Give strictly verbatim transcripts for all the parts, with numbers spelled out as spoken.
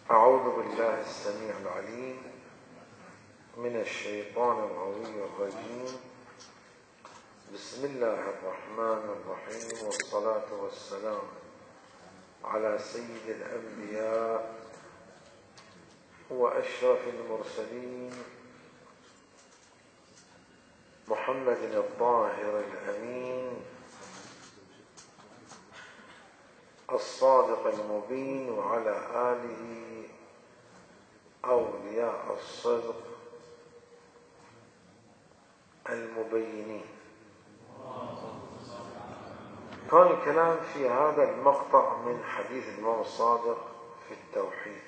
أعوذ بالله السميع العليم من الشيطان الغوي الرجيم. بسم الله الرحمن الرحيم، والصلاة والسلام على سيد الأنبياء وأشرف المرسلين محمد الطاهر الأمين الصادق المبين، وعلى آله أولياء الصدق المبينين. كان الكلام في هذا المقطع من حديث الإمام الصادق في التوحيد.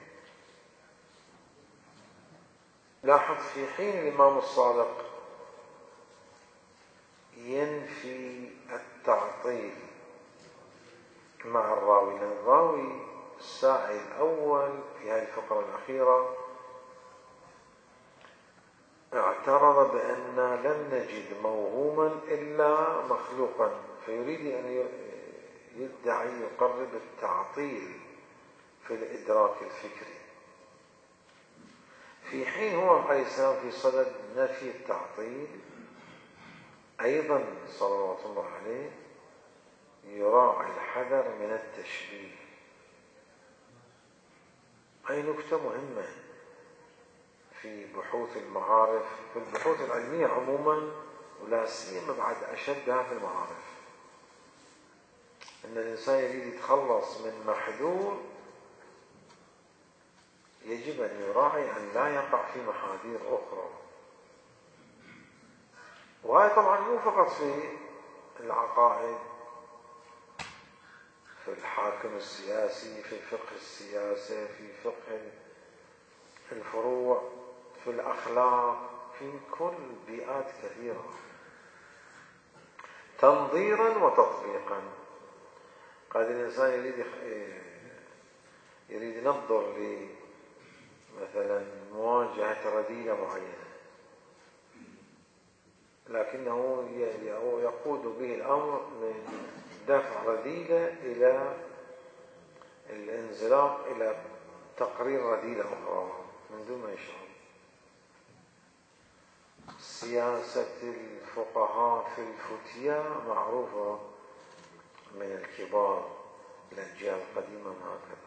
لاحظ في حين الإمام الصادق ينفي التعطيل مع الراوي، لأن الراوي الساعي الأول في هذه الفقرة الأخيرة اعترض بأن لم نجد موهوما إلا مخلوقا، فيريد أن يدعي يقرب التعطيل في الإدراك الفكري، في حين هو عليه السلام في صدد نفي التعطيل أيضا صلوات الله عليه يراعي الحذر من التشبيه. أي نكتة مهمة في بحوث المعارف، في البحوث العلمية عموما، ولا سيما بعد أشدها في المعارف، أن الإنسان يريد يتخلص من محذور يجب أن يراعي أن لا يقع في محاذير أخرى. وهذا طبعا مو فقط في العقائد، في الحاكم السياسي، في فقه السياسة، في فقه الفروع، في الأخلاق، في كل بيئات كثيرة، تنظيرا وتطبيقا. قد الإنسان يريد يريد ينظر مثلا مواجهة رذيلة معينة، لكنه يقود به الأمر من دفع رذيلة إلى الانزلاق إلى تقرير رذيلة أخرى من دون ما يشعر. سياسة الفقهاء في الفتيا معروفة من الكبار الأجيال القديمة هكذا،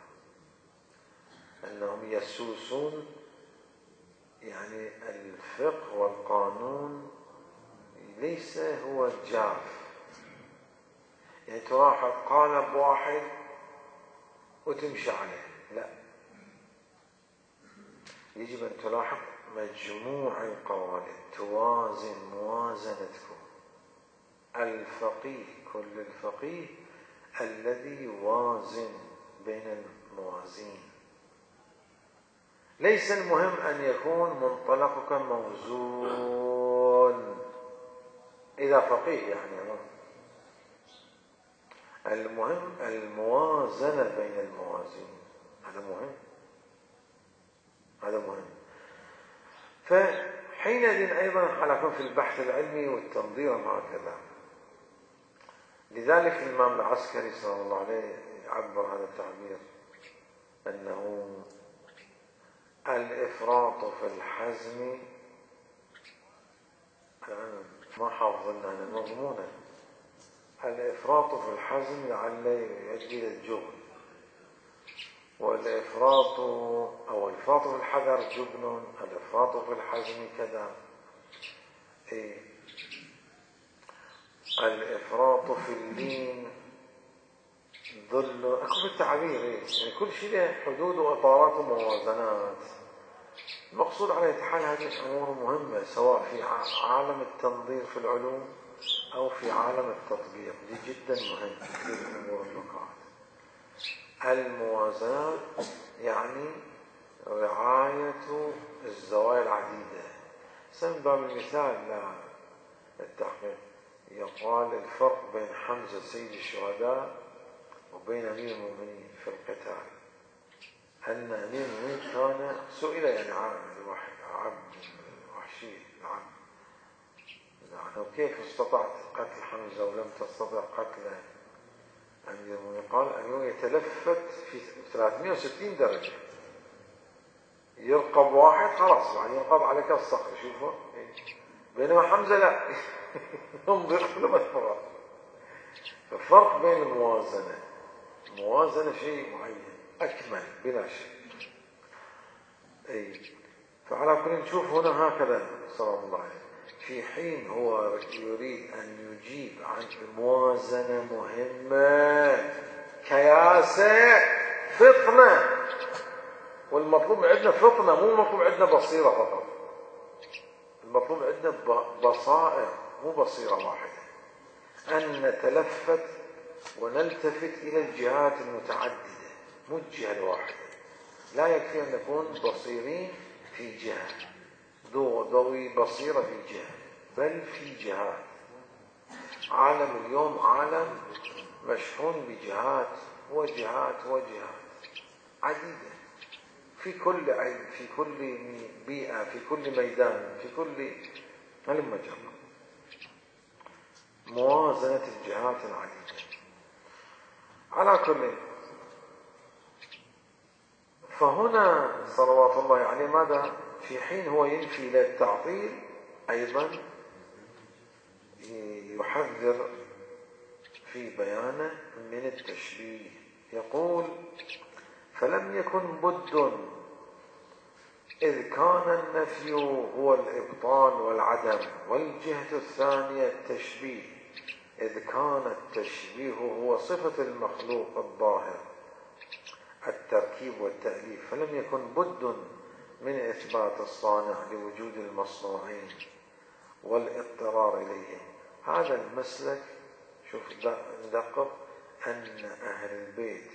أنهم يسوسون يعني الفقه والقانون ليس هو الجاف، يعني تلاحظ قالب واحد وتمشي عليه، لا، يجب أن تلاحظ مجموع القوالب، توازن موازنتكم. الفقيه، كل الفقيه الذي يوازن بين الموازين. ليس المهم أن يكون منطلقك موزون إذا فقيه، يعني المهم الموازنة بين الموازين، هذا مهم، هذا مهم. فحينئذ أيضا حلقا في البحث العلمي والتنظير هكذا. لذلك الإمام العسكري صلى الله عليه يعبر هذا التعبير أنه الإفراط في الحزم، الآن ما حافظنا أنا مضمونا، الإفراط في الحزم لعل يؤدي إلى الجبن، والإفراط أو الإفراط في الحذر جبن، الإفراط في الحزم كذا. إيه؟ الإفراط في اللين ظل، أكو التعبير إيه؟ يعني كل شيء له حدود وإطارات وموازنات. المقصود على حال هذه الأمور مهمة، سواء في عالم التنظير في العلوم أو في عالم التطبيق، دي جدا مهم في الأمور النقاط. الموازنات يعني رعاية الزوايا العديدة. سن باب المثال للتحقيق يقال الفرق بين حمزة سيد الشهداء وبين أمير المؤمنين في القتال، أن أمير المؤمنين كان سئل، يعني واحد عبد وحشي العبد، يعني كيف استطعت قتل حمزة ولم تستطع قتله أمير المؤمنين؟ قال أمير يتلفت في ثلاثمائة وستين درجة، يرقب واحد خلاص يعني يرقب عليك الصخر شوفوا. بينما حمزة لا يمضي قبل الفرق. فالفرق بين الموازنة الموازنة شيء معين أكمل بلا شك. أي فعلى كل نشوف هنا هكذا صلى الله عليه في حين هو يريد أن يجيب عن الموازنة مهمة كياسة فطنة، والمطلوب عندنا فطنة مو المطلوب عندنا بصيرة فقط، المطلوب عندنا بصائر مو بصيرة واحدة، أن نتلفت ونلتفت إلى الجهات المتعددة مو الجهة الواحدة. لا يكفي أن نكون بصيرين في جهة ذوي بصيرة في جهة، بل في جهات. عالم اليوم عالم مشحون بجهات وجهات وجهات عديدة في كل علم في كل بيئة في كل ميدان في كل علم مجال. موازنة الجهات العديدة. على كل فهنا صلوات الله عليه ماذا في حين هو ينفي للتعطيل أيضا يحذر في بيانه من التشبيه. يقول فلم يكن بد إذ كان النفي هو الإبطال والعدم، والجهة الثانية التشبيه إذ كان التشبيه هو صفة المخلوق الظاهر التركيب والتأليف، فلم يكن بد من إثبات الصانع لوجود المصنوعين والاضطرار إليهم. هذا المسلك شوف ندقق أن أهل البيت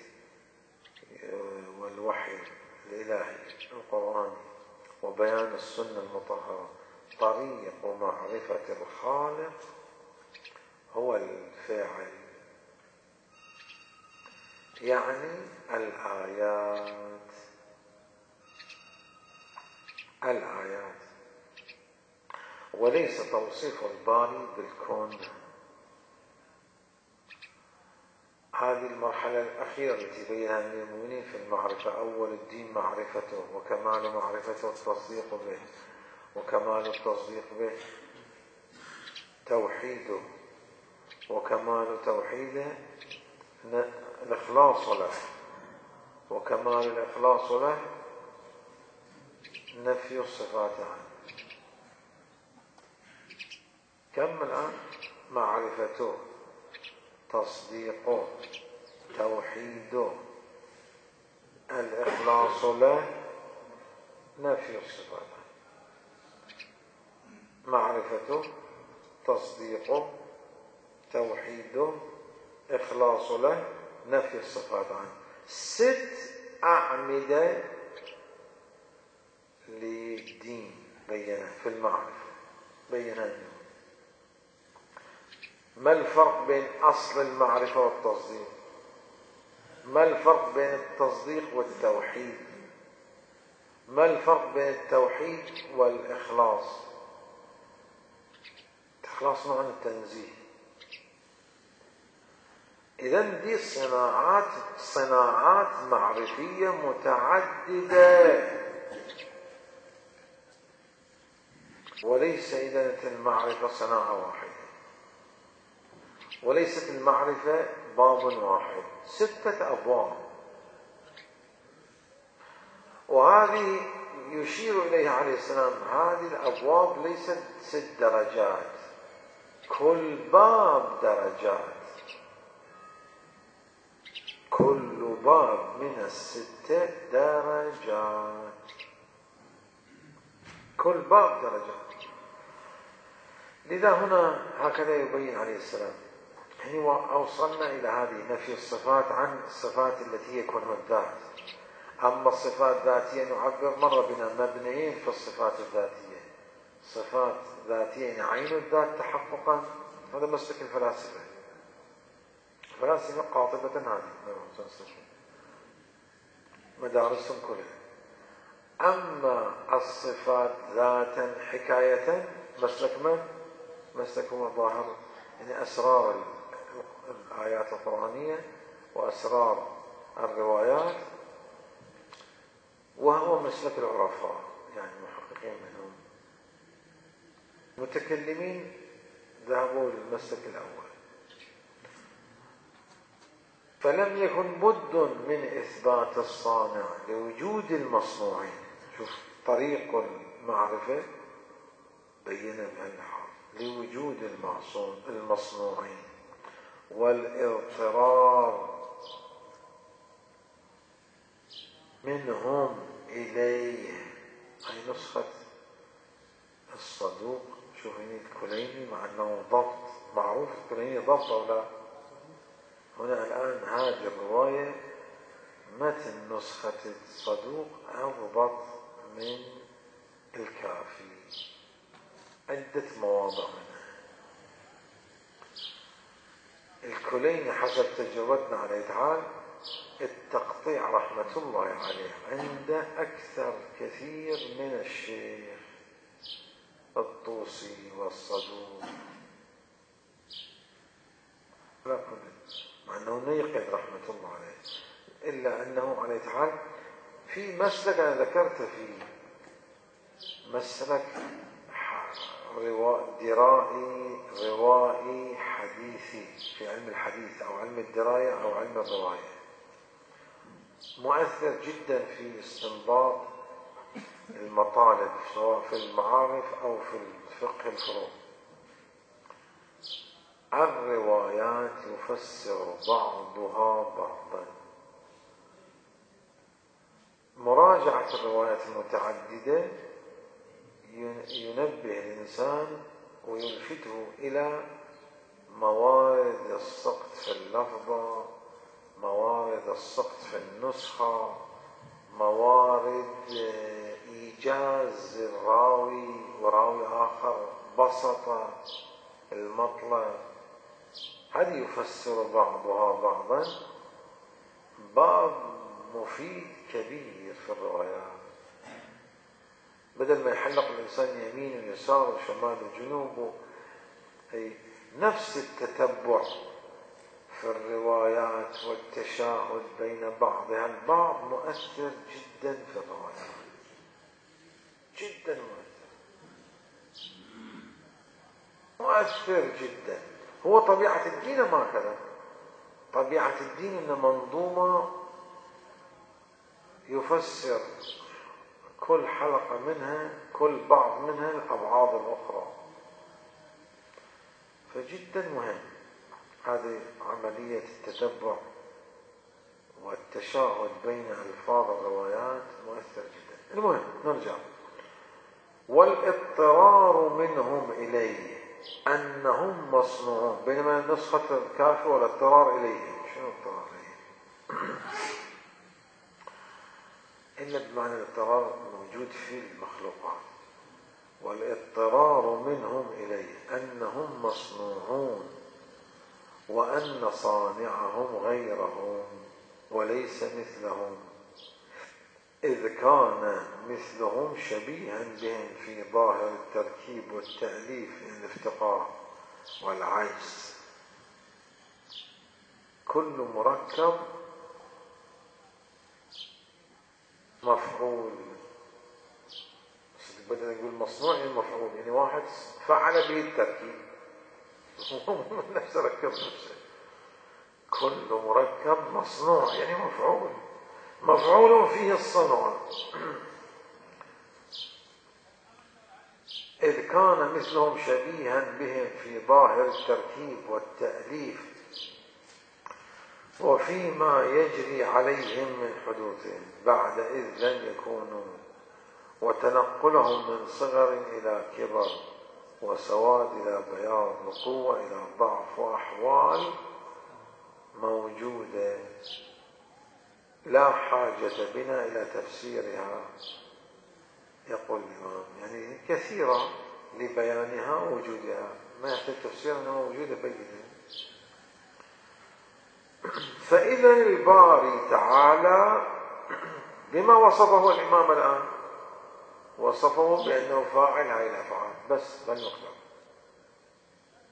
والوحي الإلهي القرآني وبيان السنة المطهرة طريق معرفة الخالق هو الفاعل، يعني الآيات الآيات وليس توصيف الباري بالكون. هذه المرحلة الأخيرة التي بينها من المؤمنين في المعرفة. أول الدين معرفته وكمال معرفته التصديق به، وكمال التصديق به توحيده، وكمال توحيده الإخلاص له، وكمال الإخلاص له نفي الصفات عنه. كم الآن؟ معرفته، تصديقه، توحيده، الإخلاص له، نفي الصفات. معرفته، تصديقه، توحيده، إخلاص له، نفي الصفات عنه. ست أعمدة للدين بينها في المعرفة بينها. ما الفرق بين أصل المعرفة والتصديق؟ ما الفرق بين التصديق والتوحيد؟ ما الفرق بين التوحيد والإخلاص؟ الإخلاص نوع من التنزيه. إذن دي صناعات صناعات معرفية متعددة، وليس إذن المعرفة صناعة واحدة، وليست المعرفة باب واحد، ستة أبواب. وهذه يشير إليها عليه السلام هذه الأبواب ليست ست درجات، كل باب درجات، كل باب من الستة درجات، كل باب درجات. لذا هنا هكذا يبين عليه السلام حين أوصلنا إلى هذه نفي الصفات عن الصفات التي هي كنه الذات. أما الصفات الذاتية نعبر مرة بنا مبنيين في الصفات الذاتية، صفات ذاتية يعني عين الذات تحققا. هذا مسلك الفلاسفة، الفلاسفة قاطبة هذه مدارسهم كلها. أما الصفات ذاتا حكاية مسلك من؟ مسلكهم الظاهر، يعني أسرار الآيات القرآنية وأسرار الروايات وهو مسلك العرفاء يعني محققين منهم. متكلمين ذهبوا للمسلك الأول. فلم يكن بد من إثبات الصانع لوجود المصنوعين. شوف طريق المعرفة بين بهالنحو لوجود المصنوعين والاضطرار منهم إليه. هاي نسخة الصدوق. شوف هنا الكليني مع أنه ضبط معروف. الكليني ضبط أو لا؟ هنا الآن هذه الرواية متن نسخة الصدوق أضبط من الكافي عدة مواضع منها. الكليني حسب تجربتنا عليه تعالى التقطيع رحمة الله عليه عنده أكثر كثير من الشيخ الطوسي والصدوق، لكن مع أنه نيقظ رحمة الله عليه، إلا أنه عليه تعالى في مسلك أنا ذكرت فيه مسلك درائي روائي حديثي في علم الحديث أو علم الدراية أو علم الرواية، مؤثر جدا في استنباط المطالب سواء في المعارف أو في الفقه الفروع. الروايات يفسر بعضها بعضا. مراجعة الروايات المتعددة ينبه الإنسان ويلفته إلى موارد السقط في اللفظة، موارد السقط في النسخة، موارد إيجاز الراوي وراوي آخر بسط المطلب. هذه يفسر بعضها بعضا. باب مفيد كبير في الروايات، بدل ما يحلق الإنسان يمين ويسار وشمال وجنوب، أي نفس التتبع في الروايات والتشاهد بين بعضها البعض مؤثر جدا في الروايات، جدا مؤثر مؤثر جدا. هو طبيعة الدين ما كذا. طبيعة الدين إن منظومة يفسر كل حلقة منها كل بعض منها الأبعاد الأخرى، فجدا مهم هذه عملية التتبع والتشاهد بين ألفاظ الروايات مؤثر جدا. المهم نرجع. والاضطرار منهم إليه أنهم مصنوعون، بينما نسخة الكافي والاضطرار إليه. شنو الاضطرار إليه؟ إلا بمعنى الاضطرار موجود في المخلوقات. والاضطرار منهم إليه أنهم مصنوعون وأن صانعهم غيرهم وليس مثلهم، إذ كان مثلهم شبيها بهم في ظاهر التركيب والتأليف من الافتقار والعجز. كل مركب مفعول، بدنا نقول مصنوع يعني مفعول، يعني واحد فعل به التركيب نفس ركب نفسه. كل مركب مصنوع يعني مفعول، مفعول فيه الصنع. إذ كان مثلهم شبيها بهم في ظاهر التركيب والتأليف وفيما يجري عليهم من حدوثهم بعد إذ لم يكونوا، وتنقلهم من صغر إلى كبر وسواد إلى بياض وقوة إلى ضعف وأحوال موجودة لا حاجة بنا إلى تفسيرها. يقول الإمام يعني كثيرة لبيانها ووجودها، ما يحتاج تفسير أنها موجودة بينها. فإذا الباري تعالى بما وصفه الإمام الآن وصفه بأنه فاعل هاي الأفعال بس بالمطلق.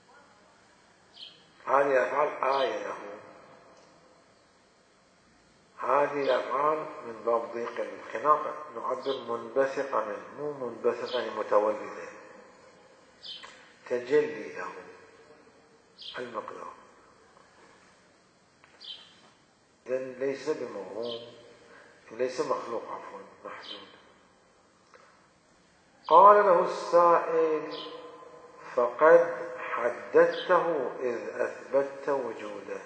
هذه الأفعال آية له، هذه الأفعال من باب ضيق الخناق نعبر منبثقة منه، مو منبثقة يعني متولدة، تجلي له المقدار، إذن ليس بموهوم، ليس مخلوق، عفوا محدود. قال له السائل: فقد حددته إذ أثبتت وجوده.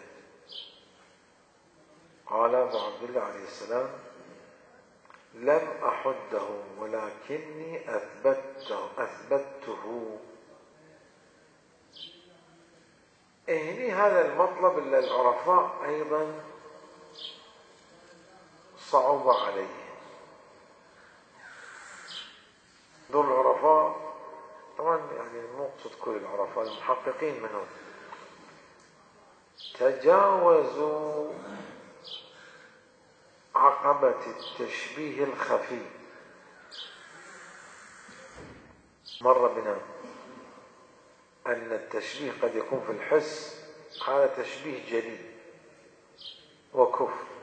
قال أبو عبد الله عليه السلام: لم أحده ولكني أثبته, أثبته. هني هذا المطلب اللي العرفاء أيضا صعب عليه. دول العرفاء طبعا يعني مو اقصد كل العرفاء، المحققين منهم تجاوزوا عقبة التشبيه الخفي. مر بنا أن التشبيه قد يكون في الحس، هذا تشبيه جلي وكفر.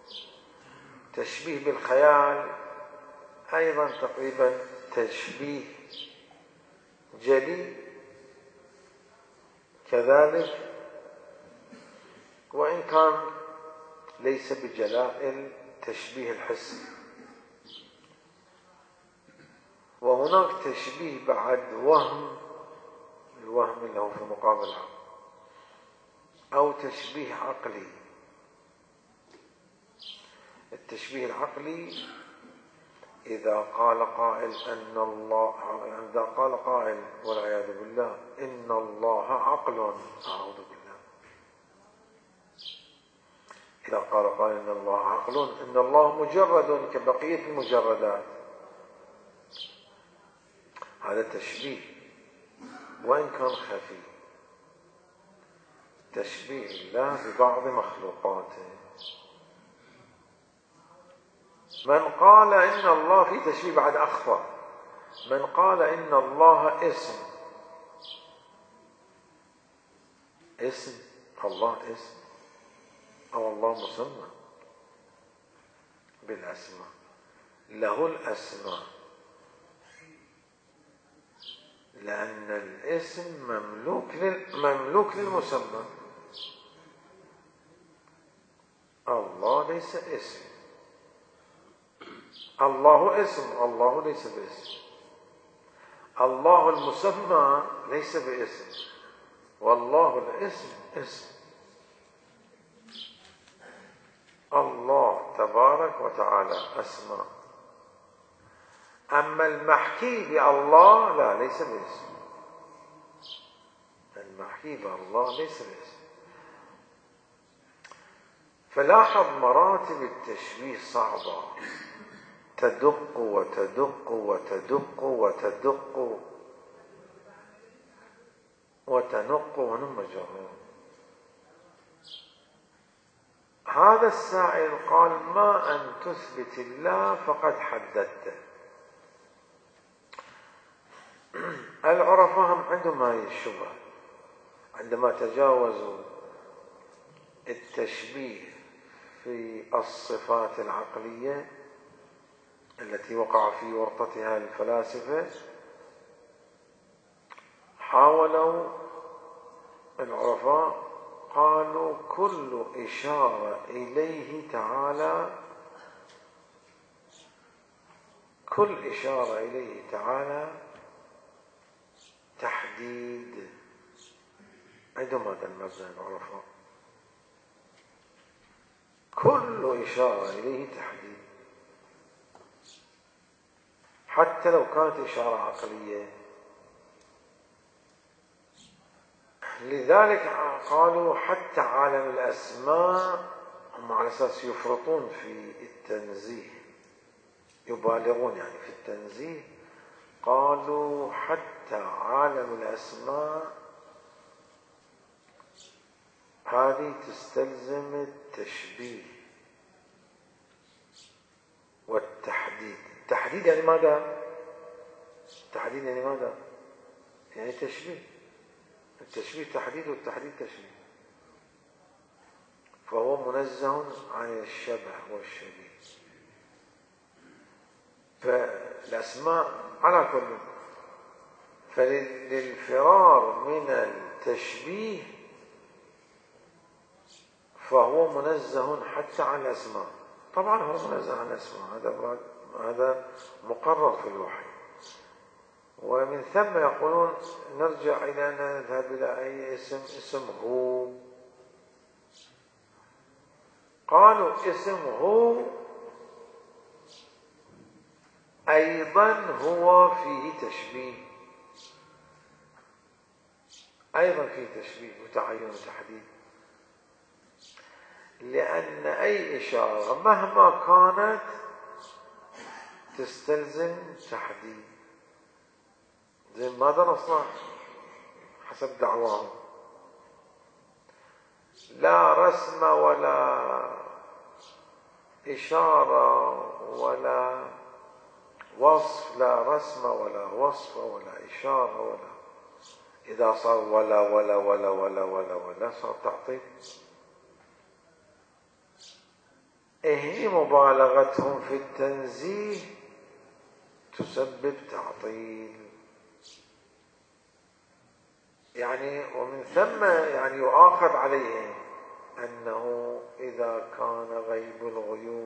تشبيه بالخيال أيضا تقريبا تشبيه جلي كذلك، وإن كان ليس بجلاء التشبيه الحسي. وهناك تشبيه بعد وهم، الوهم اللي هو في مقابل العقل، أو تشبيه عقلي. التشبيه العقلي إذا قال قائل أن الله، إذا قال قائل والعياذ بالله إن الله عقل، أعوذ بالله. إذا قال قائل إن الله عقل، إن الله مجرد كبقية المجردات، هذا تشبيه وإن كان خفي، تشبيه الله ببعض مخلوقاته. من قال إن الله، في تشبيه بعد أخفى، من قال إن الله اسم، اسم الله اسم أو الله مسمى بالأسماء، له الأسماء، لأن الاسم مملوك مملوك للمسمى. الله ليس اسم، الله اسم، الله ليس باسم. الله المسمى ليس باسم، والله الاسم اسم. الله تبارك وتعالى أسماء، أما المحكي بالله لا، ليس باسم. المحكي بالله ليس باسم. فلاحظ مراتب التشبيه صعبة، تدق وتدق وتدق وتدق وتنق ونم جرور. هذا السائل قال: ما أن تثبت الله فقد حددته. العرفاء هم عندهم هذه الشبهة عندما تجاوزوا التشبيه في الصفات العقلية التي وقع في ورطتها الفلاسفة. حاولوا العرفاء قالوا: كل إشارة إليه تعالى، كل إشارة إليه تعالى تحديد. عندهم هذا المبدأ العرفاء، كل إشارة إليه تحديد، حتى لو كانت إشارة عقلية. لذلك قالوا حتى عالم الأسماء هم على أساس يفرطون في التنزيه، يبالغون يعني في التنزيه. قالوا حتى عالم الأسماء هذه تستلزم التشبيه والتحديد. التحديد يعني ماذا؟ التحديد يعني ماذا؟ يعني تشبيه. التشبيه تحديد والتحديد تشبيه. فهو منزه عن الشبه والشبيه. فالأسماء على كل، فللفرار من التشبيه فهو منزه حتى عن الأسماء. طبعا هو منزه عن الأسماء، هذا هذا مقرر في الوحي. ومن ثم يقولون نرجع إلى أن نذهب إلى أي اسم، اسم هو. قالوا اسم هو أيضا هو فيه تشبيه، أيضا فيه تشبيه وتعين وتحديد، لأن أي إشارة مهما كانت تستلزم تحديد. زي ما درسنا حسب دعواهم، لا رسم ولا إشارة ولا وصف، لا رسم ولا وصف ولا إشارة ولا، إذا صار ولا ولا ولا ولا ولا ولا صار تعطيل. إهني مبالغتهم في التنزيه تسبب تعطيل. يعني ومن ثم يعني يؤاخذ عليهم أنه إذا كان غيب الغيوب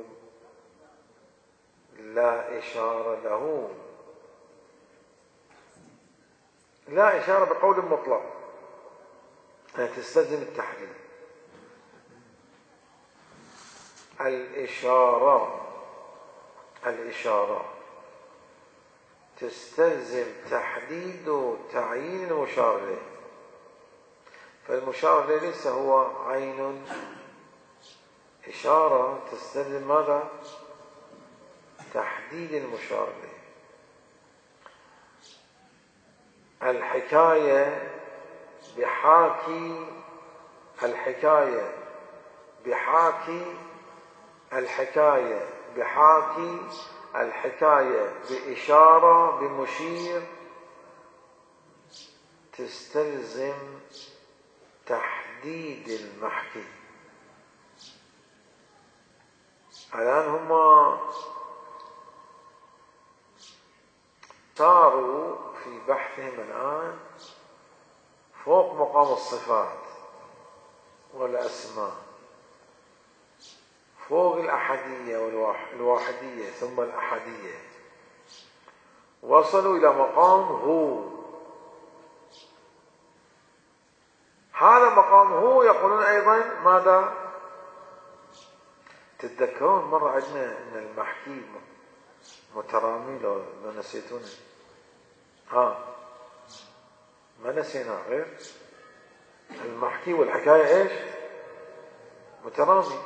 لا إشارة له، لا إشارة بقول مطلق، يعني تستلزم التحريم. الإشارة الإشارة تستلزم تحديد وتعيين المشار إليه، فالمشار إليه ليس هو عين. إشارة تستلزم ماذا؟ تحديد المشار إليه. الحكاية بحاكي، الحكاية بحاكي، الحكاية بحاكي، الحكاية بإشارة بمشير تستلزم تحديد المحكي. الآن هما صاروا في بحثهم الآن فوق مقام الصفات والأسماء، فوق الأحدية والواحدية ثم الأحدية، وصلوا إلى مقام هو. هذا مقام هو يقولون أيضا ماذا؟ تتذكرون مرة عندنا أن المحكي مترامي، لو نسيتونه. ها ما نسينا غير المحكي والحكاية إيش؟ مترامي.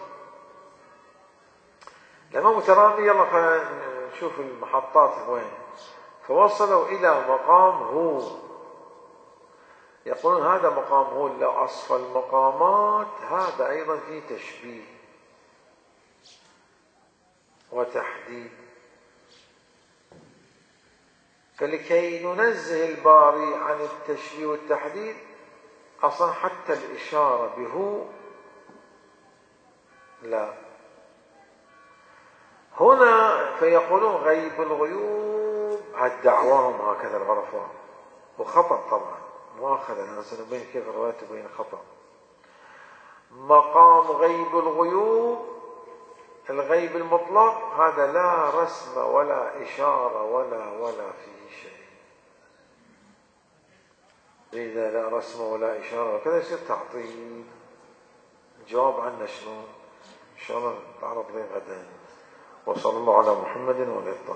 لما مترامي يلا خلينا نشوف المحطات وين. فوصلوا إلى مقام هو، يقولون هذا مقام هو اللي أصفى المقامات، هذا أيضا فيه تشبيه وتحديد. فلكي ننزه الباري عن التشبيه والتحديد أصلا حتى الإشارة بهو لا. هنا فيقولون غيب الغيوب، هاد دعواهم هكذا الغرفاء، وخطأ طبعا، مؤاخذة أنا سنبين كيف الرواية تبين خطأ. مقام غيب الغيوب، الغيب المطلق، هذا لا رسم ولا إشارة ولا ولا فيه شيء. إذا لا رسم ولا إشارة وكذا يصير تعطيل. جواب عنا شلون؟ إن شاء الله تعرض لين غدا. وصلى الله على محمد وعلى